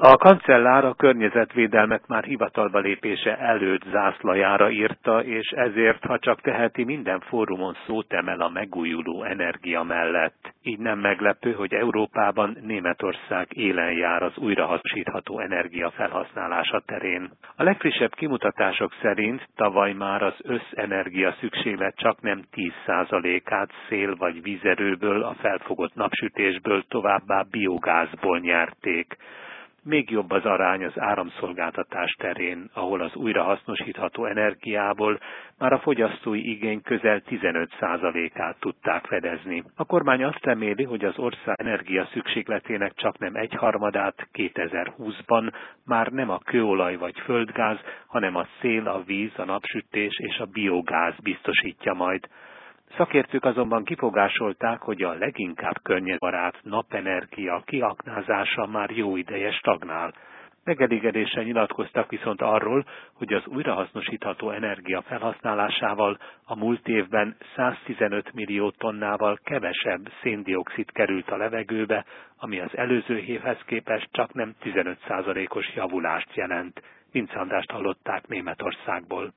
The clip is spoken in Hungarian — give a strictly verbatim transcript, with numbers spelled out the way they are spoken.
A kancellár a környezetvédelmet már hivatalba lépése előtt zászlajára írta, és ezért, ha csak teheti, minden fórumon szót emel a megújuló energia mellett. Így nem meglepő, hogy Európában Németország élen jár az újrahasznosítható energia felhasználása terén. A legfrissebb kimutatások szerint tavaly már az összenergia szükséglet csaknem tíz százalékát szél- vagy vízerőből, a felfogott napsütésből, továbbá biogázból nyerték. Még jobb az arány az áramszolgáltatás terén, ahol az újrahasznosítható energiából már a fogyasztói igény közel tizenöt százalékát tudták fedezni. A kormány azt reméli, hogy az ország energia szükségletének csaknem egyharmadát kétezer-húszban már nem a kőolaj vagy földgáz, hanem a szél, a víz, a napsütés és a biogáz biztosítja majd. Szakértők azonban kifogásolták, hogy a leginkább környezetbarát napenergia kiaknázása már jó ideje stagnál. Megelégedéssel nyilatkoztak viszont arról, hogy az újrahasznosítható energia felhasználásával a múlt évben száztizenöt millió tonnával kevesebb szén-dioxid került a levegőbe, ami az előző évhez képest csaknem tizenöt százalékos javulást jelent. Vince Andrást hallották Németországból.